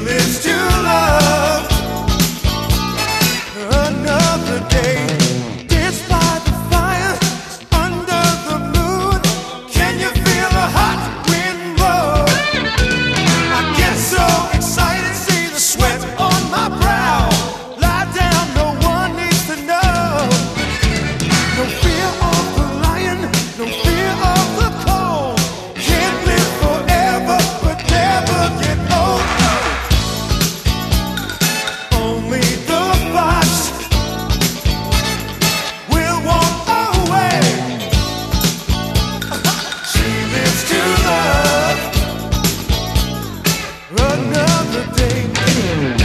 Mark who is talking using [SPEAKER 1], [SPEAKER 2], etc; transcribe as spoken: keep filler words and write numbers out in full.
[SPEAKER 1] lives to love another day. Dance by the fire under the moon. Can you feel the hot wind blow? I get so excited, see the sweat on my brow. Lie down, no one needs to know. No fear of the lion, no fear of the cold. Can't live forever, but never get old. Only the fox will walk away. She lives to love another day.